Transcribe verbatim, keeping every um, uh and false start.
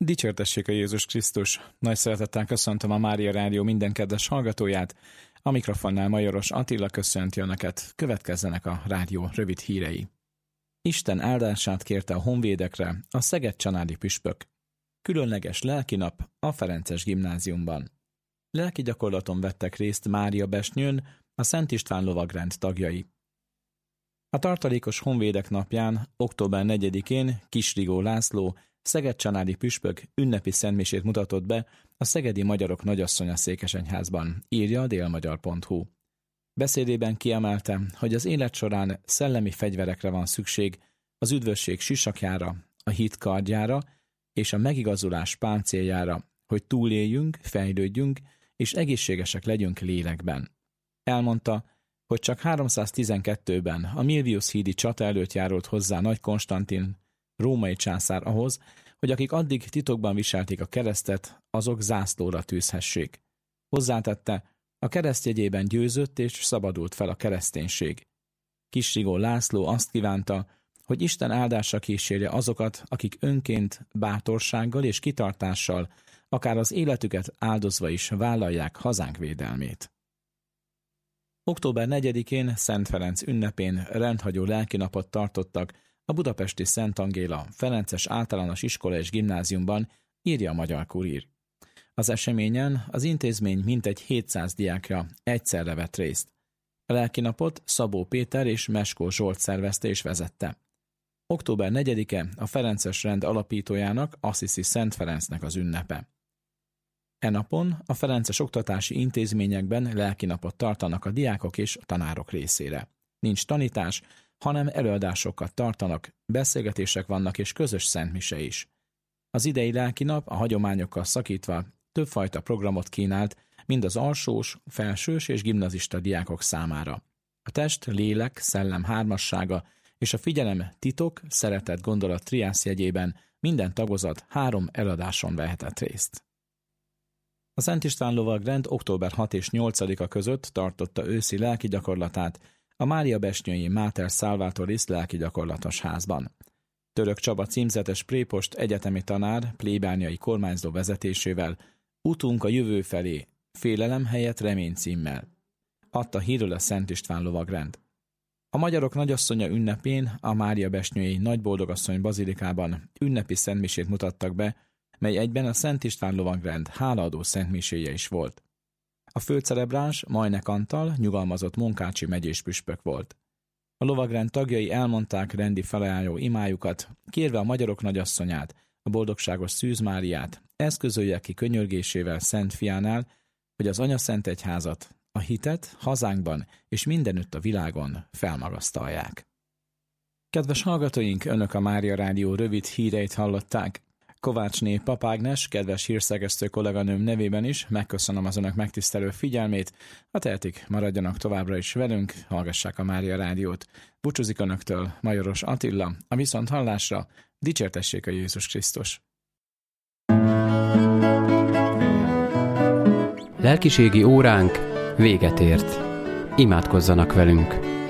Dicsértessék a Jézus Krisztus! Nagy szeretettel köszöntöm a Mária Rádió minden kedves hallgatóját. A mikrofonnál Majoros Attila köszönti önöket. Következzenek a rádió rövid hírei. Isten áldását kérte a honvédekre a szeged-csanádi püspök. Különleges lelkinap a Ferences gimnáziumban. Lelki gyakorlaton vettek részt Máriabesnyőn a Szent István lovagrend tagjai. A tartalékos honvédek napján, október negyedikén Kisrigó László, szeged-csanádi püspök ünnepi szentmisét mutatott be a Szegedi Magyarok Nagyasszonya székesegyházban, írja a délmagyar pont hu. Beszédében kiemelte, hogy az élet során szellemi fegyverekre van szükség, az üdvösség sisakjára, a hit kardjára és a megigazulás páncéljára, hogy túléljünk, fejlődjünk és egészségesek legyünk lélekben. Elmondta, hogy csak háromszáztizenkettőben a Milvius hídi csata előtt járult hozzá Nagy Konstantin, római császár ahhoz, hogy akik addig titokban viselték a keresztet, azok zászlóra tűzhessék. Hozzátette, a kereszt jegyében győzött és szabadult fel a kereszténység. Kisrigó László azt kívánta, hogy Isten áldása kísérje azokat, akik önként, bátorsággal és kitartással, akár az életüket áldozva is vállalják hazánk védelmét. október negyedikén Szent Ferenc ünnepén rendhagyó lelkinapot tartottak a budapesti Szent Angéla Ferences Általános Iskola és Gimnáziumban, írja a Magyar Kurír. Az eseményen az intézmény mintegy hétszáz diákja egyszerre vett részt. A lelkinapot Szabó Péter és Meskó Zsolt szervezte és vezette. október negyedike a Ferences rend alapítójának, Assisi Szent Ferencnek az ünnepe. E napon a ferences oktatási intézményekben lelkinapot tartanak a diákok és a tanárok részére. Nincs tanítás, hanem előadásokat tartanak, beszélgetések vannak és közös szentmise is. Az idei lelkinap a hagyományokkal szakítva többfajta programot kínált, mind az alsós, felsős és gimnazista diákok számára. A test, lélek, szellem hármassága és a figyelem titok, szeretet gondolat triász jegyében minden tagozat három eladáson vehetett részt. A Szent István lovagrend október hatodika és nyolcadika között tartotta őszi lelki gyakorlatát a Máriabesnyői Máter Salvatoris lelki gyakorlatos házban. Török Csaba címzetes prépost egyetemi tanár plébániai kormányzó vezetésével Utunk a jövő felé, félelem helyett remény címmel adta hírül a Szent István lovagrend. A Magyarok Nagyasszonya ünnepén a Máriabesnyői Nagyboldogasszony bazilikában ünnepi szentmisét mutattak be, mely egyben a Szent István lovagrend hálaadó szentmiséje is volt. A főcelebráns Majnek Antal nyugalmazott munkácsi megyés püspök volt. A lovagrend tagjai elmondták rendi felajánló imájukat, kérve a Magyarok Nagyasszonyát, a boldogságos Szűz Máriát, eszközölje ki könyörgésével Szent Fiánál, hogy az Anyaszentegyházat, a hitet hazánkban és mindenütt a világon felmagasztalják. Kedves hallgatóink, önök a Mária Rádió rövid híreit hallották. Kovácsné Papágnes, kedves hírszerkesztő kolléganőm nevében is megköszönöm az önök megtisztelő figyelmét. Ha tehetik, maradjanak továbbra is velünk, hallgassák a Mária Rádiót. Búcsúzik önöktől Majoros Attila, a viszont hallásra, dicsértessék a Jézus Krisztus! Lelkiségi óránk véget ért. Imádkozzanak velünk!